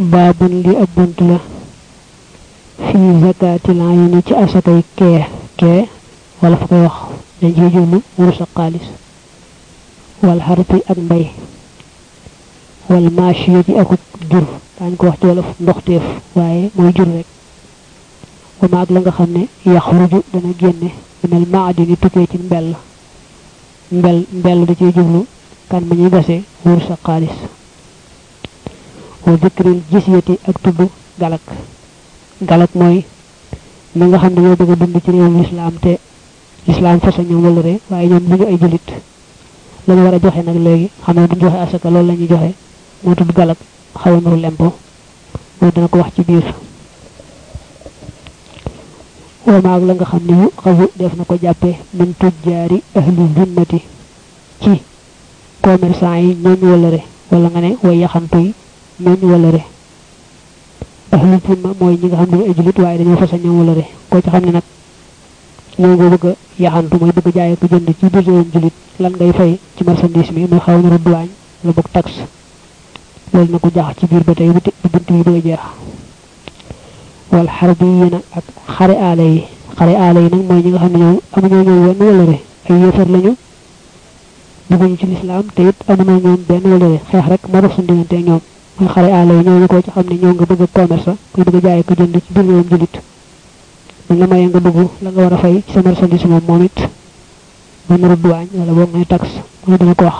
babun li ab bunt la fi zakatil ayni ci asakay ke wala fa koy wax dañ ci jublu wurus ak xaalis wal harfi ak mbay wal mashiyati ak jur dañ ko wax ci wala ndoxteef waaye mooy jur rek wa maag la nga xam ne yaxruju dana génne minal maadini tukkee ci mbell da ciy jublu kan ma ñuy gase wurus ak xaalis wa dhikril jisyati ak tudd galak mooy ñi nga xam ne ñoo bëgg a dund ci réewum l'islam te l'islam fasa ñoom wala re waaye ñoom duñu ay julit lañu war a joxe nag léegi xam ne duñ joxe asaka loolu la ñuy joxe moo tudd galak xaw a nuru lempo mooy dana ko wax ci biir wa maag la nga xam ne yu xawu def na ko jàppee min tujjaari ahli zimmati ci commerçant yi ñooñu wala re wala nga ne way yaxantu yi ñooñu wala re ahli zimma mooy ñi nga xam ne ay julit waaye dañoo fasa ñoom wala re ko ci xam ne nag ñoo nga bëgg yaxantu mooy bëgg jaay ko jënd ci biir réewum julit lan ngay fay ci marchandise mi muy xaw na douane la bokk taxe loolu na ko jax ci biir ba tey bu bunt yi bëgg jeex wal harbiyina ak xare aale yi nag mooy ñi nga xam ne ñoom amuñoo ñoom wenn wala re ay yéefar lañu dugguñu ci l'islam te it amuñoo ñoom benn wala re xeex rek moo dox suñu diggante ñoom muy xare aale yi ñooñu ko ci xam ne ñoo nga bëgg commerce kuy bëgg jaay ko jënd ci biir réewum julit buñ la mayee nga dugg la nga war a fay ci sa marchandise moom it ba naru douane wala boog ngay taxe mooy dana ko wax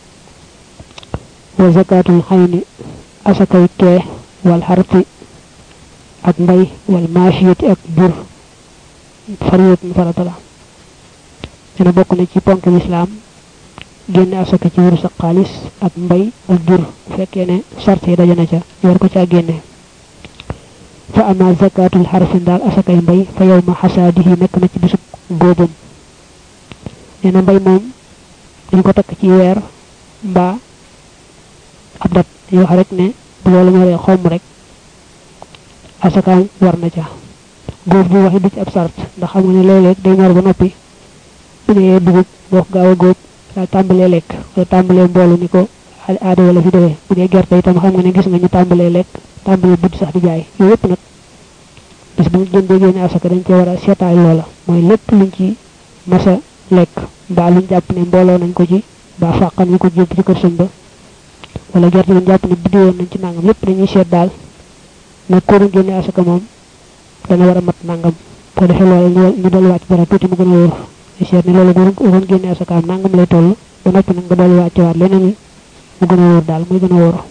wa zakatul xayni asakay kee wal harfi ak mbay wal mashiyati ak jur fariyat farata la dina bokk na ci ponk l'islam génne asaka ci wurus ak xaalis ak mbay ak jur fekkee ne sart yi dajana ca war ko caa génne fa ama zakatul harfi daal asakay mbay fa yawma hasadihi nekk na ci bisub góobam nee na mbay moom dañ ko takk ci weer mbaa ab dat yoo wax rek ne bu loolu ñoree xomm rek asakaam war na ca góob bu waxi du ci ab sart ndax xam nga ne léeg-léeg day ñor ba noppi bu ne dugub boo gaaw a góob daal tàmbalee lekk wala tàmbalee mboolu ni ko aada wala fi defee bu dee gerte itam xam nga ne gis nga ñu tàmbalee lekk tàmbalee budd sax di jaay yooyu yëpp nag bis bu ñu jëndee génne asaka dañ cee war a seetaay loola mooy lépp luñ ci masa lekk mbaa luñ jàpp ne mbooloo nañ ko ci mbaa fàqan ñu ko jëpp ci kër sëñ ba wala gerte luñ jàpp ne biddiwoon nañ ci nangam lépp dañuy seet daal nag ko génne asaka moom dana war a mat nangam ko defee loolu ñu dolliwaat dara tuuti mu gën a wóor ñu seet ne loolu bu génne asakaam nangam lay toll ba noppi nag nga dolliwaat ci waat leneen mu gën a wóor daal muy gën a wóor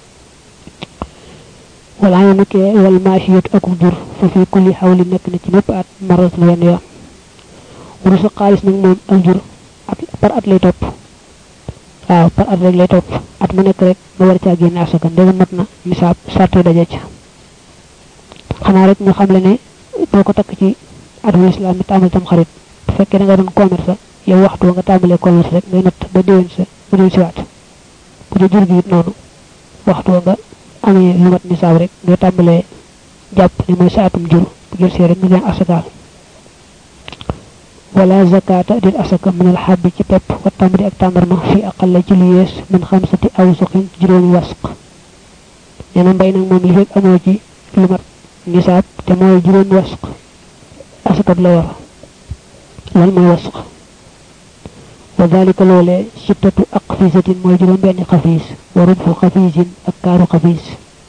wala ñu nekkee wal maashiyat ak jur fa fi kulli xawli nekk na ci mépp at marat la wenn yoon wurus ak xaalis nag moom ak jur par at lay topp waaw par at rek lay topp at mu nekk rek nga war caa génne asaka ndegam mat na nisaab sarte daje ca xanaa rek ñu xam le ne doo ko takk ci atum islam mi tàmbali tam xarit bu fekkee da nga doon commerce yow waxtu nga tàmbalee commerce rek ngay natt ba déwén sa bu déwén si waat bu dee jur gi it noonu waxtu nga amee lu mat nisaab rek ngay tàmbalee jàpp ne mooy sa atum jur bu jël see rek nga génn asakaal wala zakata dil asaka min al habbi ci pepp wa tamri ak tàndarma fi aqalla ci lu yees min xamsati awsuqin ci juróomi wasq nee na mbay nag moom li fekk amoo ci lu mat nisaab te mooy juróomi wasq asaka la war lan mooy wasq wa dalika loolee sittatu aqfisatin mooy juróom benn xafiis wa rubfu xafiisin ak kaaru xafiis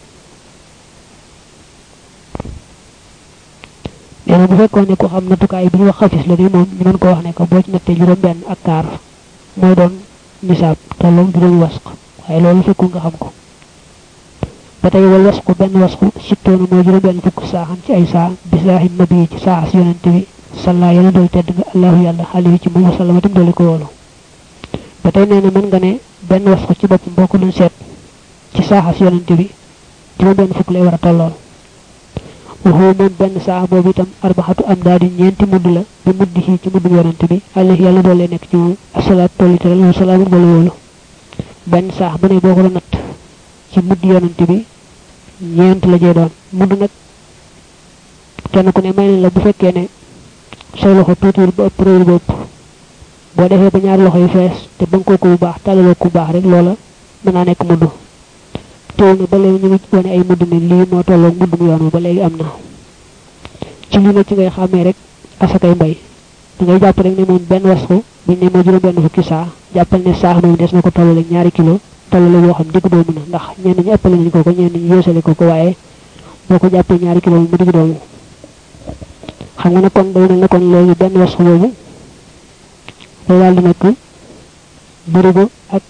neena bu fekkoon ne ko xam natukaay bi ñu wax xafis la ni moom ñu mën ko wax ne ko boo ci nattee juróom benn ak kaar mooy doon nisaab tolloog juróomi wasq waaye loolu fekkul nga xam ko ba tey wal wasqu benn wasqu sittoona mooy juróom benn fukk saaxan ci ay saa bisaaxi nabi ci saaxas yonente bi salla yàlla dool tedd nga allahu yàlla xale ci moom wasallama tam dooli ko woolu ba tey nee na mën nga ne benn wasqu ci boppam boo ko doon seet ci saaxas yonente bi juróom benn fukk lay war a tollool waxoo moom benn saa boobu itam arbaxatu am daal di ñeenti mudd la bi mudd ci mudd yonante bi alayhi yàlla doole nekk ci moom asalaat tolli teral wa salaamu doole wóolu benn saa bu ne boo ko doon natt ci mudd yonante bi ñeent la jee doon mudd nag kenn ku ne may nañ la bu fekkee ne say loxo tuutiwul ba ëpp réeru ba ëpp boo defee ba ñaari loxo yi fees te ba nga ko bu baax tàllaloo ku baax rek loola mën naa nekk mudd teew na ba léegi ñu ngi wane ay mudd ne lii moo tolloo muddum yoon ba léegi am na ci li na ci ngay xàmmee rek asakay mbay da ngay jàpp rek ne moom benn wasxu buñ ne moo juróom benn fukki saa jàppal ne saax moom des na ko tollale 2 kilo tollale boo xam digg doomu na ndax ñenn ñi ëppale nañ ko ñenn ñi yéesale ko waaye boo ko jàppee 2 kilo mu digg doomu xam nga ne kon day mel ne kon léegi benn wasxu boobu day daal di nekk barigo ak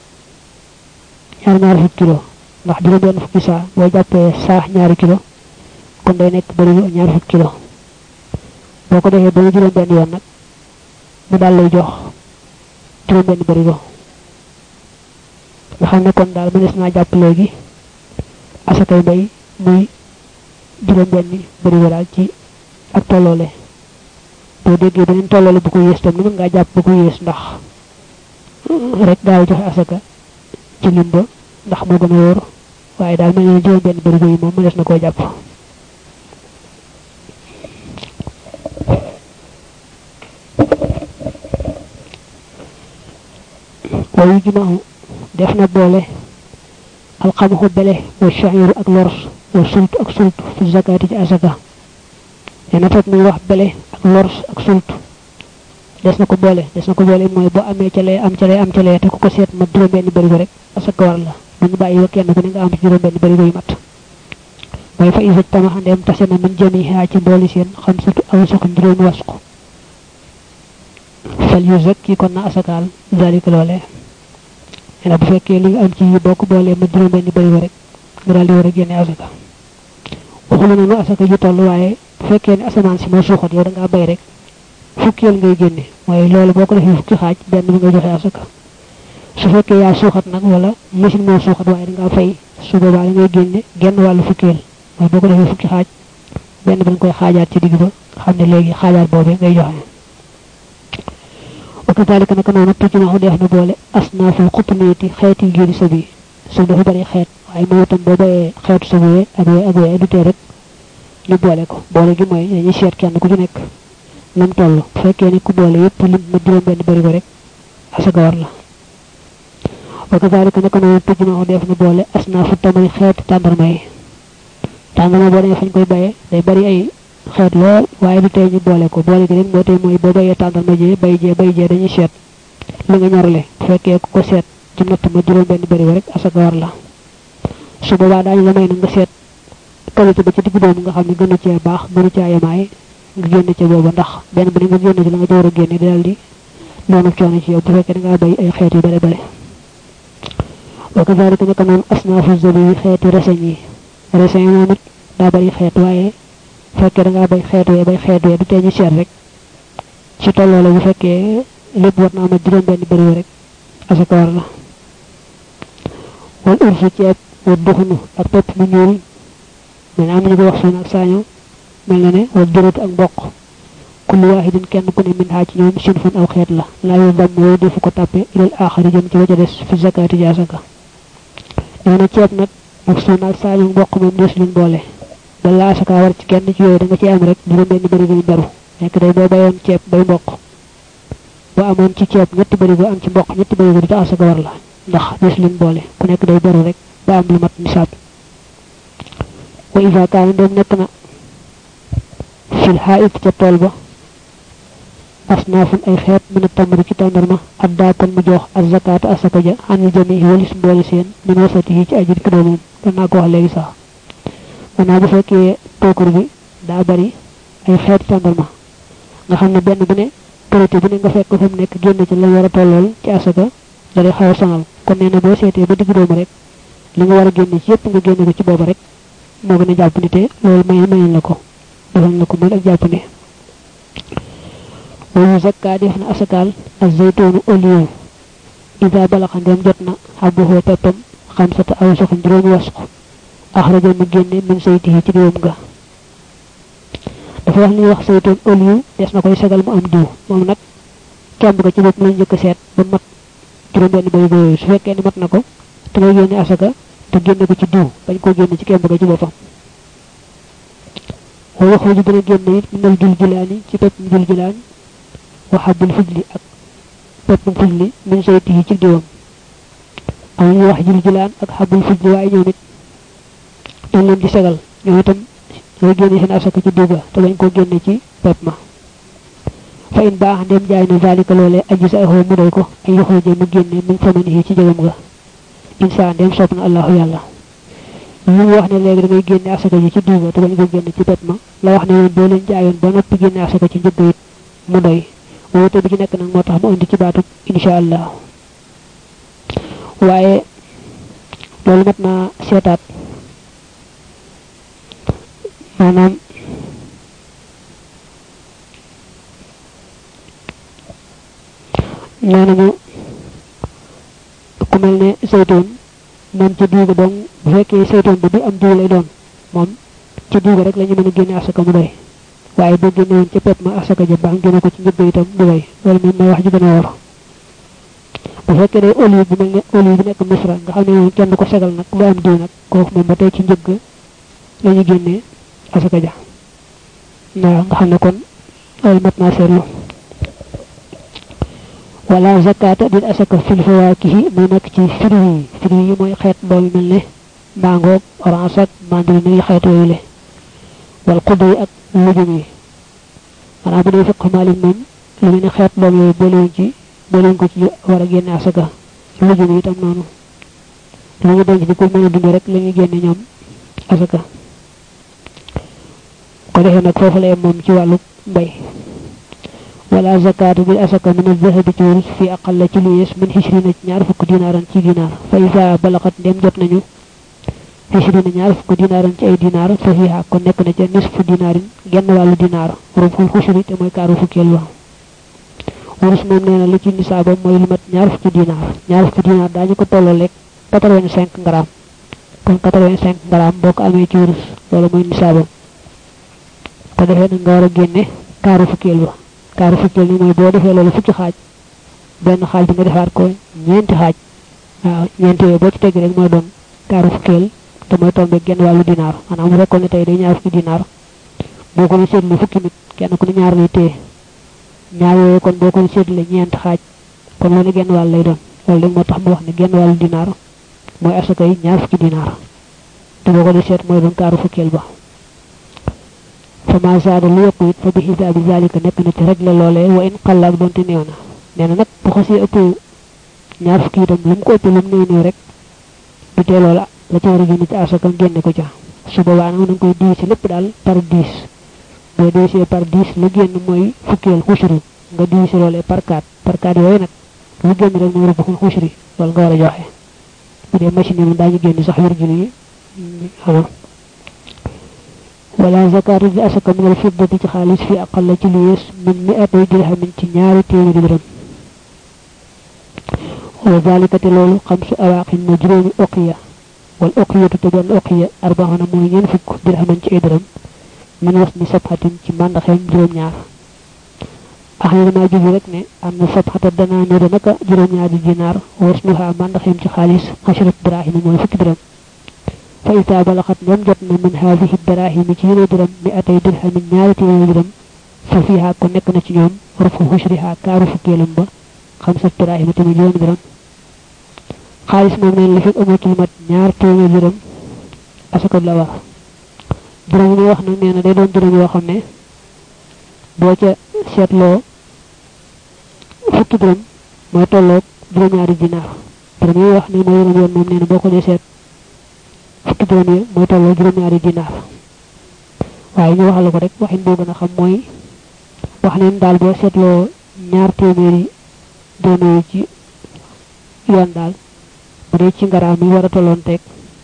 ñaar fukki kilo ndax juróom benn fukki saa boo jàppee saax 2 kilo kon day nekk barigo 2 fukki kilo boo ko defee ba mu juróom benn yoon nag mu daal lay jox juróom benn barigo nga xam ne kon daal mënees naa jàpp léegi asakay mbay muy juróom benn barigo daal ci ak tolloole boo déggee beneen tolloole bu ko yées tam ni mën ngaa jàpp bu ko yées ndax rek daal joxe asaka ci lim ba ndax moo gën a wóor waaye daal mel ne juróom benn barigo yi moom mënees na koo jàpp wayu jumahu def na boole alxamaxu bele wa shahiru ak lors wa sultu ak sultu fi zakati ci asaka dina fekk muy wax bele ak lors ak sultu des na ko boole mooy boo amee ca lee am ca lee te ku ko seet ma juróom benn barigo rek asaka war la duñu bàyyi wa kenn ku ne nga am ci juróom benn barigo yu mat waaye fa isaj tamaxa ndeem tase na min jamiha ci mbooli seen xam sutu aw suqin juróomi wasqu fal yu zakki kon na asakaal zalika loolee ena bu fekkee li nga am ci yi bokk boolee ma juróom benn barigo rek nga daal di war a génne asaka waxulu na nu asaka ju toll waaye bu fekkee ne asamaan si moo suuxat yow da ngaa bay rek fukkeel ngay génne mooy loolu boo ko defee fukki xaaj benn bi nga joxe asaka su fekkee yaa suuxat nag wala machine moo suuxat waaye da ngaa fay su boobaa da ngay génne genn wàllu fukkeel mooy boo ko defee fukki xaaj benn bi nga koy xaajaat ci digg ba xam ne léegi xaajaat boobee ngay joxe وكذلك نكون نتجمع ديف نبولة أصناف القطمية خيتي جيري سبي سو دافا بري خيت واي موتام بو باي خيت سبي اغوي دو تي رek ñu bolé ko bolé gi moy ñi sét kenn ku ci nek nam tollu fekké ni ku bolé yépp lim ma juroom benn bari ko rek asaka war la وكذلك نكون نتجمع ديف نبولة أصناف التمري خيت تاندرماي tàndama boo demee fañ koy bayee day bari ay xeet lool waaye du tey ñu boole ko boole gi rek moo tey mooy boo bayee tàndama jee bay jee dañuy seet li nga ñorle bu fekkee ku ko seet ci natt ma juróom benn bari rek asaka war la su boobaa daañu la may na nga seet qualité ba ci digg doomu nga xam ne gën a cee baax gën a cee yemaay nga génn ca booba ndax benn bu ne nga génn ci la nga ci war a génne daal di noonu coono ci yow bu fekkee da ngaa bay ay xeet yu bari bari wa kazalika naka noonu asnaafu zabi xeeti reseñ yi reseñ moom it daa bari xeet waaye fekkee da ngaa bay xeet wee du tee ñu seet rek ci tolloo la bu fekkee lépp war naa ma juróom benn bëri rek asaka war la wal urfu ceeb wa duxunu ak pepp mu ñuul mel am ñu ko wax suuna ak saaño mel na ne wal jërët ak mboq kullu waahidin kenn ku ne min haa ci ñoom sinfun aw xeet la laa yu damm yooyu defu ko tàppe ilal aaxari jëm ci ba ca des fi zakaati ji asaka nee na ceeb nag ak suuna ak saaño mboq moom des luñ boole bala asaka war ci kenn ci yooyu da nga ci am rek juróom benn bëri yu beru nekk day boo bayoon ceeb bay mboq ba amoon ci ceeb ñetti bëri am ci mboq ñetti bëri du asaka war la ndax des luñ boole ku nekk day beru rek ba am lu mat nisaab wa iza kaana dem nekk na fil haa'it ca tool ba asnaafun ay xeet mën a tamari ci tàndarma addaa kon mu jox az zakaata asaka ja anil jami walis mboole seen min wasatihi ci ajir kidoo moom danaa ko wax léegi sax maanaam bu fekkee tookur bi daa bari ay xeeti tàndarma nga xam ne benn bu ne qualité bu ne nga fekk fa mu nekk génn ci la war a tollool ci asaka da lay xaw a sonal kon nee na boo seetee ba digg doomu rek li nga war a génne ci yépp nga génne ko ci booba rek moo gën a jàpp ni te loolu mayoon la ko defal na ko mën ak jàpp ne wayu zakka def na asakaal ak zaytoonu oliw ida balaxa ndem jot na xabuhoo peppam xamsata aw soxin juróomi wasku axraja mu génne min saytihi ci diwam ga dafa wax ni wax saytoon oliw des na koy sagal mu am diw moom nag kemb ga ci bopp lañ njëkk seet ba mat juróom benn bari yooyu su fekkee ni mat na ko te ngay génne asaka te génne ko ci diw bañ koo génne ci kemb ga ci boppam wa yaxruju dana génne it minal juljilaani ci pepp mu juljilaan wa xabul fujli ak pepp mu fujli min saytihi ci diwam am ñu wax jul julaan ak xabul fujj waaye ñoom it dañ leen di segal ñoom itam ngay génne seen asaka ci duuba te bañ ko génne ci pepp ma fa in baax ndem jaay na zalika loolee aji sa exoo mu doy ko ay yoxoo jë mu génne min famani ci jëgam nga insa ndem sopp na allahu yàlla ñu wax ne léegi da ngay génne asaka ji ci duuba te bañ ko génne ci pepp ma la wax ne woon boo leen jaayoon ba noppi génne asaka ci njëgg it mu doy woote bi ci nekk nag moo tax mu indi ci baatu insha allah waaye loolu mat naa seetaat maanaam nee nañu ku mel ne saytoon moom ci diiga dong bu fekkee saytoon bi am diw lay doon moom ci diiga rek la ñu mën a génne asaka mu doy waaye boo génne woon ci pepp ma asaka ja baax génne ko ci njëgg itam du doy loolu moom mooy wax ji gën a war bu fekkee day olive bu mel ne olive bi nekk misra nga xam ne moom kenn ko segal nag lu am diw nag kooku moom ba tey ci njëgg la ñu génnee asaka ja waaw nga xam ne kon loolu mat naa seetlu wala zakata din asaka fil fawakihi muy nekk ci fruit yi mooy xeet doom yu mel ne mango orange ak mandarine yi xeet yooyu le wal xudu yi ak lujum yi maanaam bu dee fiq malik moom lu mel ne xeet doom yooyu boolewuñ ko ci war a génne asaka lujum yi itam noonu lu ñu denc di ko mën a dund rek la ñuy génne ñoom asaka ko defee nag foofu la yem moom ci wàllu mbay wala zakatu bil asaka min az-zahabi ci wurus fi aqalla ci lu yees min hishrina ci ñaar fukk dinaaran ci dinaar fa isa balaxat ndem jot nañu hishrina ñaar fukk dinaaran ci ay dinaar fa fiha kon nekk na ca nisfu dinaarin genn wàllu dinaar rubul xushri te mooy kaaru fukkeel wa wurus moom nee na li ci nisaabam mooy lu mat ñaar fukki dinaar daañu ko tolloo lekk 85 gram kon 85 gram boo ko amee ci wurus loolu mooy nisaabam ko defee na nga war a génne kaaru fukkeel wa kaaru fukkeel ni mooy boo defee loolu fukki xaaj benn xaaj bi nga defaat ko ñeenti xaaj waaw ñeenti yooyu boo ci tegg rek mooy doon kaaru fukkeel te mooy tombe genn wàllu dinaar maanaam mu fekkoon ne tey day ñaar fukki dinaar boo ko seetlu fukki nit kenn ku ne ñaar lay téye ñaar yooyu kon boo ko seetlee ñeenti xaaj kon loolu genn wàll lay doon loolu rek moo tax mu wax ne genn wàllu dinaar mooy asaka yi ñaar fukki dinaar te boo ko di seet mooy doon kaaru fukkeel ba fama zaada lu yokku it fa bi xisaabi zalika nekk na ci regle loolee wa in xalla ak doonte néew na nee na nag bu xasee ëpp ñaar fukki itam lu mu ko ëpp lu mu néew néew rek du tee loola la ca war a génne ci asaka génne ko ca su boobaa nag nañ koy diisi lépp daal par 10 boo diisee par 10 lu génn mooy fukkeel xushri nga diisi loolee par 4 yooyu nag lu génn rek mooy rubuxul xushri loolu nga war a joxe bu dee machine yi moom daañu génn sax wirgule yi xama wala zakatu bi asaka min al fiddati ci xaalis fi aqalla ci lu yees min 100 dirhamin ci ñaari téeméeri dërëm wa zalika te loolu xamsu awaqin na juróomi uqiya wal uqiyatu te benn uqiya arbaxana mooy ñeen fukk dirhaman ci ay dërëm min was ni sabxatin ci màndaxeem juróom-ñaar axir naa jubi rek ne am na sabxata danaa niru naka juróom-ñaari dinaar was nuha màndaxeem ci xaalis xasharat dirahima mooy fukki dërëm fa ita balaxat ñoom jot na min haadihi dirahimi ci yene dërëm mi atay dirhamin ñaari téeméeri dërëm fa fiha ko nekk na ci ñoom rufu xushriha kaaru fukkeelam ba xamsat dirahima te muy juróomi dërëm xaalis moom neen li fekk amoo ci lu mat ñaar téeméeri dërëm asaka la war dërëm yi wax nag nee na day doon dërëm yoo xam ne boo ca seetloo fukki dërëm mooy tolloog juróom-ñaari dinaar dërëm yi wax ne mooy yeneen yoon moom nee na boo ko dee seet fukki dërëm yi mooy tolloog juróom-ñaari dinaar waaye ñu waxal la ko rek waxin boo gën a xam mooy wax neen daal boo seetloo ñaar téeméeri dërëm yi ci yoon daal bu dee ci ngaraam yi war a tolloon teg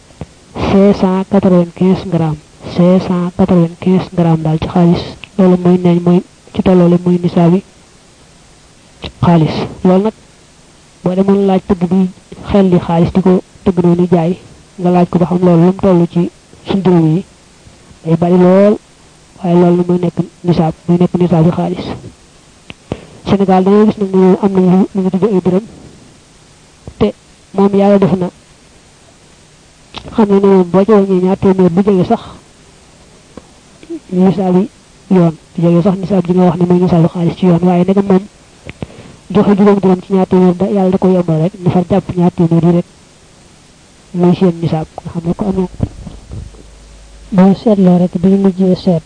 595 grammes 595 grammes daal ci xaalis loolu mooy neeñ mooy ci tolloole mooy nisaabi xaalis loolu nag boo demoon laaj tëgg bi xel li xaalis di ko tëgg noonu jaay nga laaj ko ba xam loolu lu mu toll ci suñ dërëm yi day bari lool waaye loolu mooy nekk nisaabi xaalis Sénégal dañoo gis nag ne am nañ lu ñu tudde ay dërëm te moom yàlla def na xam ne moom boo ci wàññee ñaar téeméer bu jege sax nisaabi yoon bu jege sax nisaab ji nga wax ne mooy nisaabi xaalis ci yoon waaye ndegam moom joxe juróom dërëm ci ñaar téeméer da yàlla da ko yombal rek ñu far jàpp ñaar téeméer yi rek muy seen nisaab nga xam ne ko amee boo seetloo rek bi ñu mujjee seet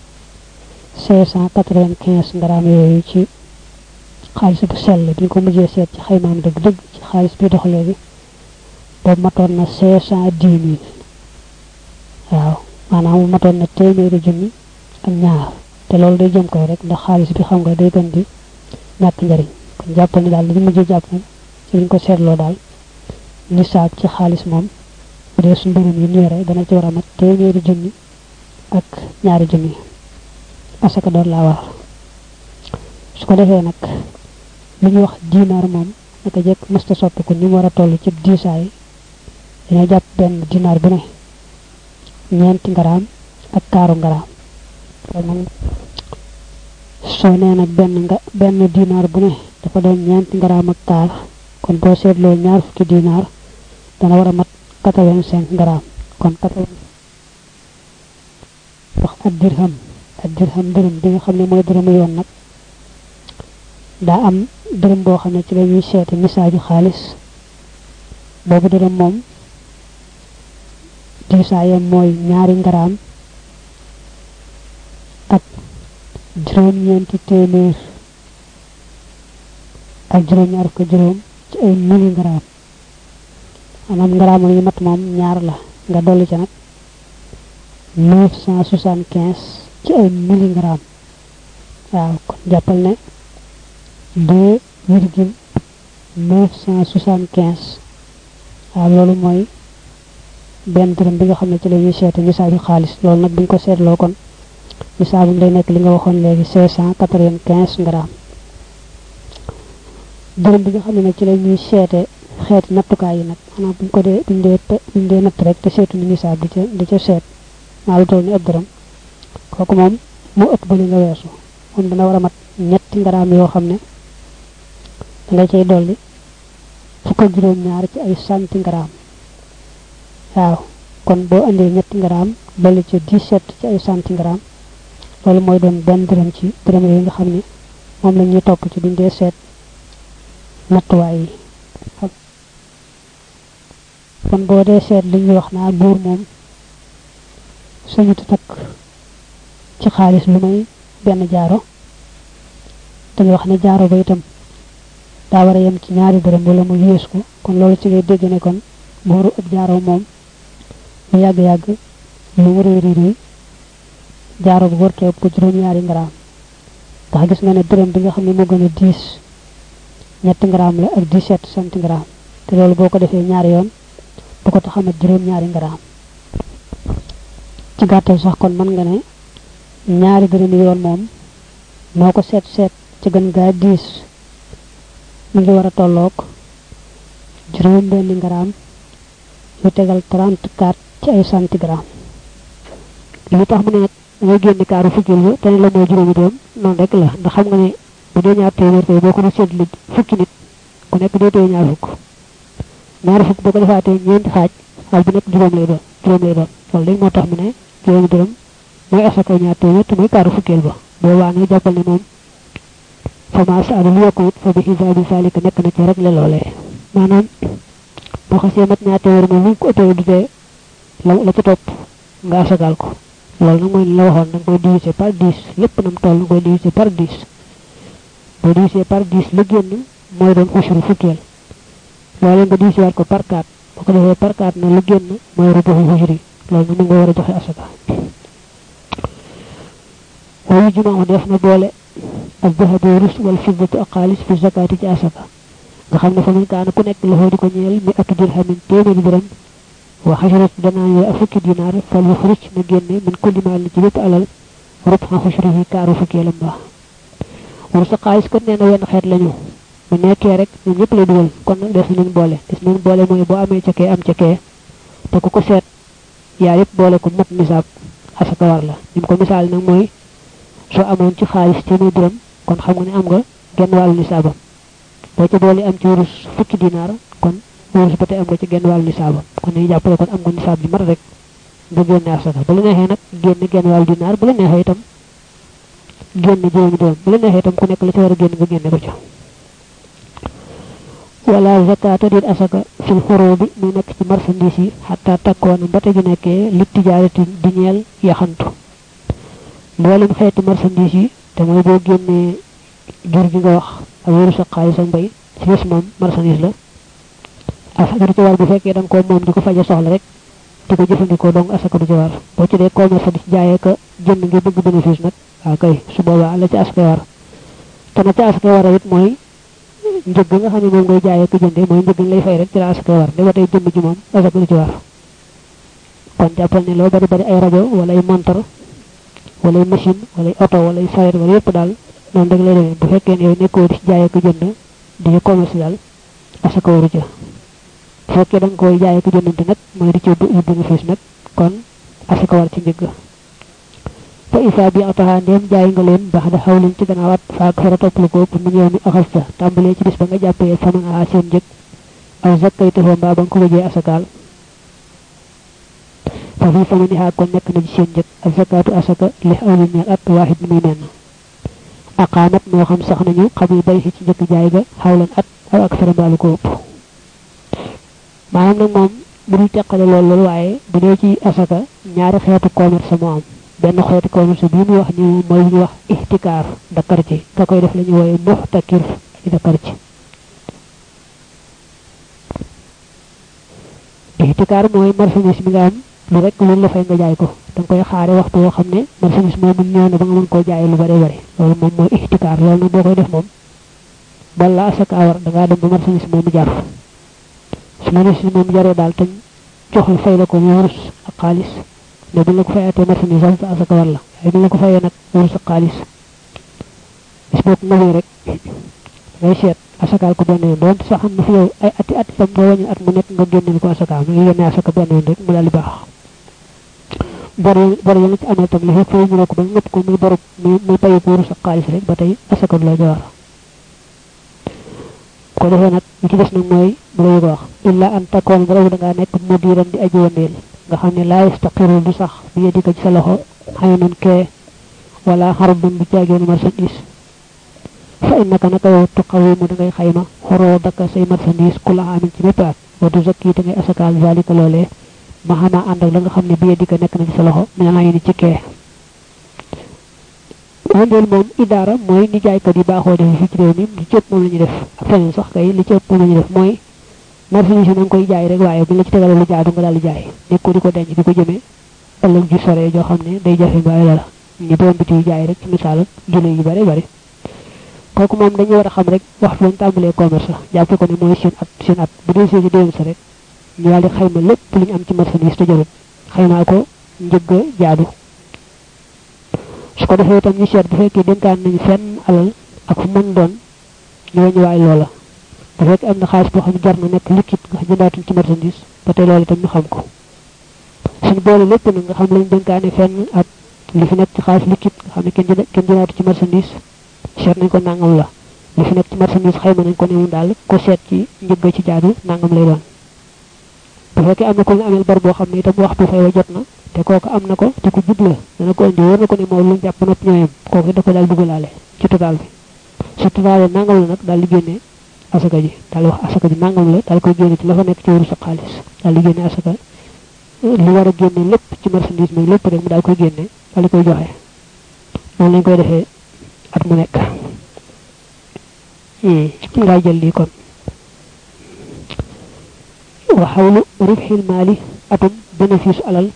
595 grammes yooyu ci xaalis bu sell bi ñu ko mujjee seet ci xaymaam dëgg-dëgg ci xaalis bi dox léegi boobu matoon na 510 000 waaw maanaam matoon na téeméeri junni ak ñaar te loolu day jëm kaw rek ndax xaalis bi xam nga day gën di ñàkk njariñ kon jàppal ni daal li ñu mujjee jàpp ci liñ ko seetloo daal nisaab ci xaalis moom bu dee suñu dërëm yi ñu yore dana ci war a mat téeméeri junni ak ñaari junni asaka doon laa war su ko defee nag li ñu wax dinaar moom naka jekk mësta soppiku ni mu war a toll ci diisaay dañoo jàpp benn dinaar bu ne ñeenti ngaraam ak kaaru ngaraam soo nee nag benn dinaar bu ne dafa doon ñeenti ngaraam ak kaar kon boo seetloo ñaar fukki dinaar dana war a mat 85 ngaraam kon 80 wax ak dirham dërëm bi nga xam ne mooy dërëmu yoon nag daa am dërëm boo xam ne ci la ñuy seete nisaaju xaalis boobu dërëm moom diisaayam mooy ñaari ngaraam ak juróom-ñeenti téeméer ak juróom-ñaar fukk juróom ci ay miligramme maanaam ngaraam yi mat moom ñaar la nga dolli ca nag 975 ci ay miligramme waaw kon jàppal ne 2,975 waaw loolu mooy benn dërëm bi nga xam ne ci la ñuy seete nisaabu xaalis loolu nag buñ ko seetloo kon nisaabum day nekk li nga waxoon léegi 595 grammes dërëm bi nga xam ne nag ci la ñuy seete xeeti nattukaay yi nag maanaam buñ ko dee buñ dee natt rek te seetu ni nisaab di ca seet maa lu toll ni ab dërëm kooku moom moo ëpp ba li nga weesu moom dana war a mat ñetti ngaraam yoo xam ne da nga cay dolli fukk ak juróom-ñaar ci ay centigramme waaw kon boo andee ñetti ngaraam dolli ci 17 ci ay centigramme loolu mooy doon benn dërëm ci dërëm yi nga xam ne moom la ñuy topp ci buñ dee seet nattuwaay yi kon boo dee seet li ñuy wax naa buur moom suñu takk ci xaalis lu may benn jaaro dañu wax ne jaaro ba itam daa war a yem ci ñaari dërëm wala mu yées ko kon loolu ci ngay dégg ne kon buuru ak jaaro moom lu yàgg-yàgg lu mu réy réy jaaro bu warta ëpp ko juróom-ñaari ngaraam ndax gis nga ne dërëm bi nga xam ne moo gën a diis ñetti ngaraam la ak 17 centigramme te loolu boo ko defee ñaari yoon bu ko tax a mat juróom-ñaari ngaraam ci gàttal sax kon mën nga ne ñaari dërëm yoon moom moo ko seet ci gën gaa diis mu ngi war a tolloog juróom benn ngaraam yu tegal 34 ci ay centigramme li tax mu ne nag dangay génn kaaru fukkil bi te ne la mooy juróomi dërëm noonu rek la ndax xam nga ne bu dee ñaar téeméer tey boo ko doon seetlu fukki nit ku nekk dee tey ñaar fukk boo ko defaatee ñeenti xaaj bu nekk juróom lay doon loolu léegi moo tax mu ne juróomi dërëm mooy asaka ñaar téeméer te mooy kaaru fukkil ba boobaa nga jàppal ne moom fama saalu lu yokku it fa bi xisaabi saalika nekk na ci rek la loolee maanaam boo xasee mat ñaar téeméer moom lu ko ëppee du tee la ci topp nga asakaal ko loolu nag mooy li la waxoon da nga koy diviser par 10 lépp nam toll nga koy diviser par 10 boo diviser par 10 la génn mooy doon ushru fukkeel loolu nga diviser waat ko par 4 boo ko defee par 4 na la génn mooy rubuhu ushri loolu nag nga war a joxe asaka wayu jumaa def na boole ak dahabu rus wal fiddatu ak xaalis fi zakati ci asaka nga xam ne fa man kaana ku nekk loxoo di ko ñeel mi atu dirhamin téeméeri dërëm wa xasharat danaa yee ak fukki dinaar fal yuxrij na génne min kulli maal ci bépp alal rubha xushrihi kaaru fukkeelam ba war sa xaalis kon nee na wenn xeet lañu bu nekkee rek ñun ñëpp lay dugal kon nag des nañ boole mooy boo amee ca kee am ca kee te ku ko seet yaa yëpp boole ko mat nisaab asaka war la ni mu ko misaal nag mooy soo amoon ci xaalis téeméer dërëm kon xam nga ne am nga genn wàllu nisaabam boo ca boole am ci wurus fukki dinaar kon wurus ba tey am nga ci genn wàllu nisaabam kon dañuy jàppale kon am nga nisaab bi mat rek nga génne asaka bu la neexee nag génne genn wàllu dinaar bu la neexee itam génne juróomi dërëm bu la neexee itam ku nekk la ci war a génn nga génne ko ca wala zakata dit asaka fil khurubi mi nek ci marchandise yi hatta takkoon ba te gi nekkee li tijaarati di ñeel yaxantu mboolem xeeti marchandise yi te mooy boo génnee jur gi nga wax ak wëru sa xaalis ak mbay ci wess moom marchandise la asaka du ci war bu fekkee dang ko moom di ko faje soxla rek di ko jëfandikoo dong asaka du ci war boo ci dee commerce di jaayee ka jënd ngir bëgg bénéfice nag kay su boobaa la ci asaka war te na ci asaka war it mooy njëg nga xam ne moom ngay jaayee ko jëndee mooy njëg lay fay rek ci la asaka war de ba tey jëmm ji moom asaka du ci war kon jàppal ne loo bari bari ay rajo wala ay montar wala ay machine wala ay auto wala ay saret wala yépp daal noonu rek lay demee bu fekkee ne yow nekkoo di jaayee ko jënd di commerce daal asaka waru ca bu fekkee da nga koy jaayee ko jëndante nag mooy di ci bénéfice nag kon asaka war ci njëg fa isa bi ataha ndem jaay nga leen bax da xawlin ci gannaawat faak fara topplu ko pour mu ñëw mi axasta tàmbalee ci bis ba nga jàppee sama nga seen njëg aw zakkayte ho mbaa ba nga ko wëjee asakaal fa fi sama nihaa kon nekk na ci seen njëg ak zakatu asaka li xawlin ñeel at waahid ni muy menn aqaamat moo xam sax nañu xabil bay ci njëkk jaay ga xawlan at aw ak fara mbaalu ko ëpp maanaam nag moom bu dul teqale loolu waaye bu dee ci asaka ñaari xeetu commerce moo am benn xeetu commerce bi mu wax ni mooy ñu wax ihtikar dakar ci ka koy def lañu woy muhtakir ci dakar ci ihtikar mooy marchandise bi nga am lu rek lu la fay nga jaay ko dang koy xaare waxtu wo xamne marchandise mo mën ñëw na ba nga mën ko jaay lu bari bari loolu moom mooy ihtikar loolu nag boo koy def moom balla asaka war da ngaa dem ba marchandise moomu jar su marchandise moomu jaree daal tañ jox la fay la ko wurus ak xaalis ne bu la ko fayate marchandise sa asaka war la ay bu la ko fayé nak wurus ak xaalis bis bok nawé rek ngay seet asakaal ko benn yoon doon sax am na fi yow ay ati tam boo wañu at mu nekk nga génneel ko asakaal nga yéne asaka benn yoon rek mu daal di baax bor yi ci amee tam li fekk fay ñu ko ba ñëpp ko muy borub muy payu ko wurus ak xaalis rek ba tey asaka la jawar ko defee nag li ci des nag mooy bu lay wax illa an takoon barabu da ngaa nekk mudiran di aji wandeel nga xam ne laa yastaqiru du sax bi yedika ci sa loxo xaynun kee wala xarbun bu caageen marchandise fa innaka naka yow tuqawimu da ngay xayma xoroo daka say marchandise kula amin ci bépp at wa du zakki te ngay asakaal zalika loolee ma xama ànd ak la nga xam ne bi yedika nekk na ci sa loxo mi la ni ci kee wandeel moom idaara mooy ni jaaykat yi baaxoo def fi ci réew mi li ci ëpp moom la ñu def ak feneen sax kay li ci ëpp moom la ñu def mooy marchandise nang koy jaay rek waaye bu la ci tegal lu jaadu nga dal di jaay nekko diko denc diko jëmé ëlëk ju sore jo xamné day jafe baay la ñi doon biti jaay rek ci misal jëlé yu bari bari koku mom dañu wara xam rek waxtu lañ tambalé commerce japp ko ni moy seen at bu dé ci déwon sa rek ñu dal di xayma lepp luñ am ci marchandise te jarut xayma ko njëgg jaadu su ko defé tam ñu seet bu fekkee denkaan nañu fenn alal ak fu mën doon ñu wañu waay loola bu fekk am na xaalis boo xam ne jar na nekk liquide nga jëndaatuñ ci marchandise ba tey loolu itam ñu xam ko suñu boole lépp nag nga xam lañ dénkaane fenn ak li fi nekk ci xaalis liquide nga xam ne kenn jëndaatu ci marchandise seet nañ ko nangam la li fi nekk ci marchandise xayma nañ ko ne mu daal ko seet ci njëgg ci jaadu nangam lay doon bu fekkee am na ko ñu amel bar boo xam ne itam waxtu fay wa jot na te kooku am na ko te ku jub la dana ko indi wóor na ko ne moom lu jàpp nopp ñooyam kooku da ko daal dugalaale ci total bi su total nangam la nag daal di génne asaka ji dal wax asaka ji nangam la dal koy génne ci la fa nekk ci wuru sa xaalis dal di génne asaka li war a génne lépp ci marchandise mi lépp rek mu dal koy génne dal di koy joxe noonu lañ koy defee at mu nekk nga jël lii kon wa hawlu ribhil mali atum bénéfice alal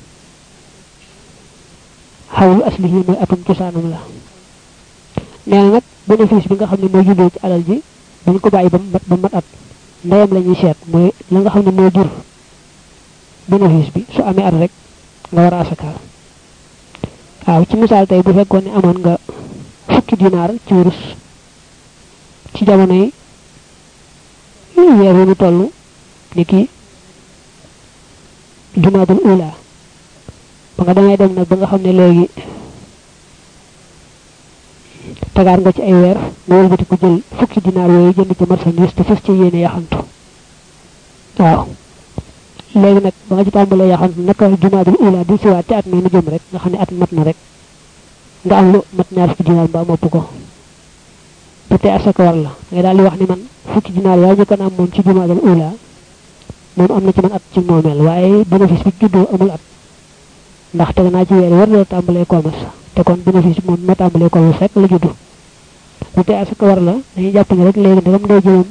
hawlu aslihi mooy atum cosaanam la nee nag bénéfice bi nga xam ne mooy juddoo ci alal ji dañ ko bàyyi ba mat at ndeyam lañuy seet mooy la nga xam ne moo jur bénéfice bi su amee at rek nga war a asakaal waaw ci misaal tey bu fekkoon ne amoon nga fukki dinaar ci wurus ci jamono yi weer wu ñu toll ni ki jumaadul ula ba nga damay dem nag ba nga xam ne léegi tagar nga ci ay weer nga wëlbati ko jël fukki dinaar yooyu jënd ci marchandise te fas ci yéene yaxantu waaw léegi nag ba nga ci tàmbalee yaxantu naka jumaadul ula di siwaat te at mi nu jëm rek nga xam ne at mat na rek nga am lu mat ñaar fukki dinaar mbaa mopp ko te asaka war la ngay dal di wax ni man fukki dinaar yaa ñu kan am moom ci jumaadal ula moom am na ci man at ci moomeel waaye bénéfice bi juddoo amul at ndax teg naa ci weer war la tàmbalee commerce te kon bénéfice moom ma tàmbalee commerce rek la juddu bu te asaka war la dañuy jàpp ni rek léegi ndegam ndey jëmam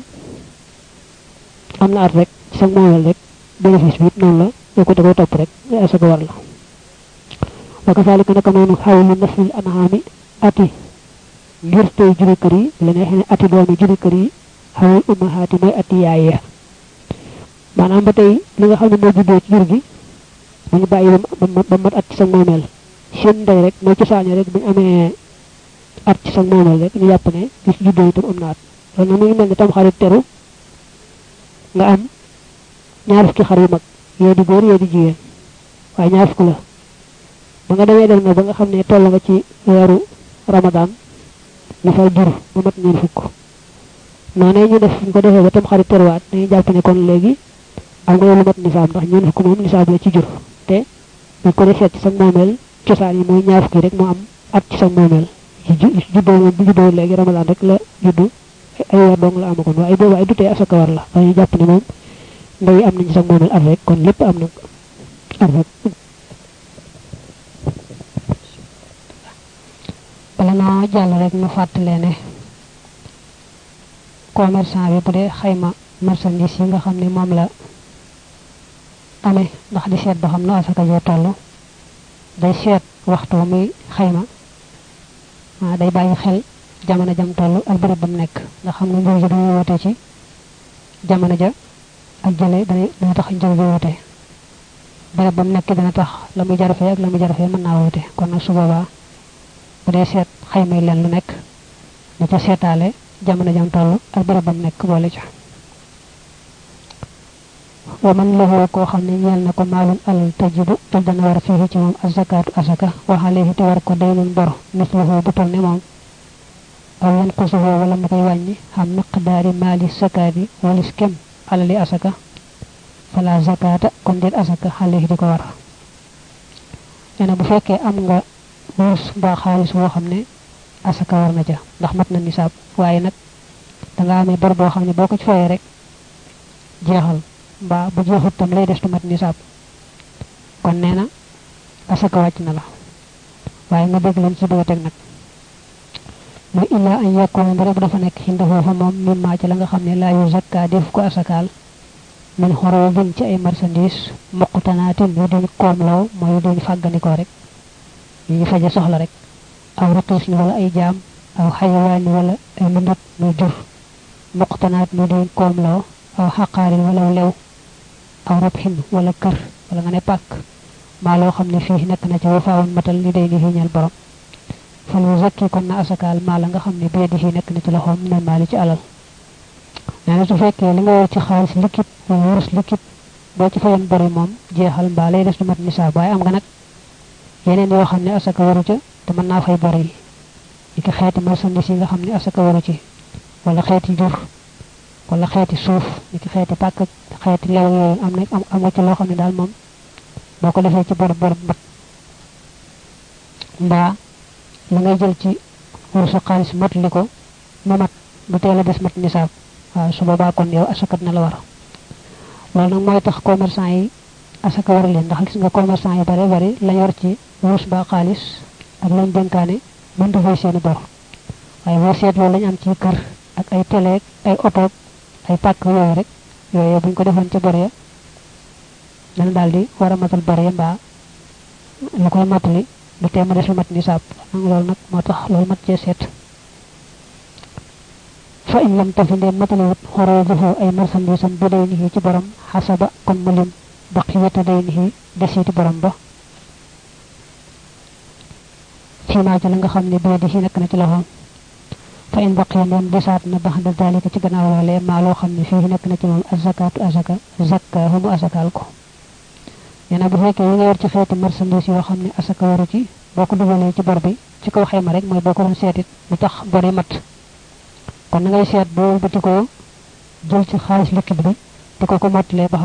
am na at rek ci sa moomeel rek bénéfice bi noonu la yow ko da koy topp rek asaka war la wa kazalika naka noonu xawlu nasil an'ami ati ngir tey juri kër yi la neex ne ati doomi juri kër yi xawul ummahaati mooy ati yaay ya maanaam ba tey li nga xam ne moo juddoo ci jur gi bu ñu bàyyi ba mat at ci sa moomeel seen ndey rek mooy cosaane rek bu ñu amee at ci sa moomeel rek ñu jàpp ne li ci juddoo itam am na at loolu nag mu ngi mel ne tam xarit teru nga am ñaar fukki xar yu mag yee di góor yee di jigéen waaye ñaar fukk la ba nga demee dem na ba nga xam ne toll nga ci weeru ramadan ñu fay jur ba mat ñeen fukk noonu ñu def ñu ko defee ba tam xarit teruwaat dañuy jàpp ne kon léegi am nga lu mat nisaab ndax ñeen fukk moom nisaab la ci jur te bu ko defee ci sa moomeel cosaan yi mooy ñaar fukki rek moo am at ci sa moomeel juddoo moom bu juddoo léegi ramadan rek la juddu ay weer dong la amagoon waaye boobu ay dutee asaka war la dañuy jàpp ne moom ndey am nañ ci sa moomeel at rek kon lépp am na at rek bala noo jàll rek ñu fàttalee ne commerçant bi bu dee xayma marchandise yi nga xam ne moom la amee ndax di seet ba xam na asaka joo toll day seet waxtu muy xayma day bàyyi xel jamono jam toll ak bërëb bam nekk nga xam ne njëg ji dañuy wote ci jamono ja ak jële dana tax njëg ji wote bërëb bam nekk dana tax la muy jarafee ak la muy jarafee mën naa wote kon nag su boobaa bu dee seet xaymay leen lu nekk da ca seetaale jamono jam toll ak bërëb bam nekk boole ca wa man lahu koo xam ne ñeel na ko maalun alal tajibu te dana war fii ci moom azakaatu asaka wa alayhi te war ko daynun bor misluhu bu toll ne moom aw yanqusuhu wala mu koy wàññi xam miqdaari maali sakaati walis kem alali asaka fala zakata kon déet asaka alayhi di ko war nee bu fekkee am nga wurus mbaa xaalis boo xam ne asaka war na ca ndax mat na nisaab waaye nag danga amee bor boo xam ne boo ko ci fayee rek jeexal mbaa bu jeexut tam lay des tu mat nisaab kon nee na asaka wàcc na la waaye nga dégg leen ci bëgg a teg nag mooy illaa an yakuna ndara bu dafa nekk xinda foofa moom min maa ci la nga xam ne laa yu zakka def ko asakaal min xorobin ci ay marchandise muqtanaatin yu duñ koomlaw mooy yu duñ fàgganikoo rek yu ñu faje soxla rek aw raqiis ni wala ay jaam aw xayawaan wala ay lundat muy jur muqtanaat yu duñ koomlaw aw xaqaarin wala lew aw rabxin wala kër wala nga ne pàkk maa loo xam ne fii nekk na ca wafaawoon matal li day ni xiñal borom fal yu zakki kon na asakaal maa la nga xam ne bee di fii nekk na ci loxoom ne maali ci alal nee na su fekkee li nga war ci xaalis liquide wala wurus liquide boo ci fayoon bori moom jeexal mbaa lay des du mat nisaab waaye am nga nag yeneen yoo xam ne asaka waru ca te mën naa fay bor yi ni ki xeeti marchandise yi nga xam ne asaka waru ci wala xeeti jur wala xeeti suuf ni ki xeeti pàkk xeeti lew yooyu am nga ci loo xam ne daal moom boo ko defee ci bor mat mbaa la ngay jël ci wursu xaalis mat li ko mu mat bu teel a des mat nisaab waaw su boobaa kon yow asakat na la war loolu nag mooy tax commerçant yi asaka war leen ndax gis nga commerçant yi bari lañ war ci wurus ba xaalis ak lañ dénkaane mën dafay seeni bor waaye boo seetloo lañ am ci kër ak ay télé ay oto ay pàkk yooyu rek yooyu buñ ko defoon ca bor ya dana daal di war a matal bor ya mbaa lu koy matali du tee ma des lu mat nisaab loolu nag moo tax loolu mat cee seet fa in lam tafi ndee mataliwut xoroojuhu ay marchandisam bu day nihi ci borom xasaba kon mu lim baqiyata day nihi desiti borom ba fiimaa ci la nga xam ne bee di nekk na ci loxoom fa in baqiya ndeem desaat na bax da dalika ci gannaaw loolee maa loo xam ne fii nekk na ci moom azakaatu azaka zakka humu azakaal ko nee na bu fekkee yi nga war ci xeeti marchandise yoo xam ne asaka waru ci boo ko dugalee ci bor bi ci kaw xayma rek mooy boo ko doon seetit lu tax bor yi mat kon na ngay seet boo bëti ko jël ci xaalis liquide bi di ko mottalee ba xam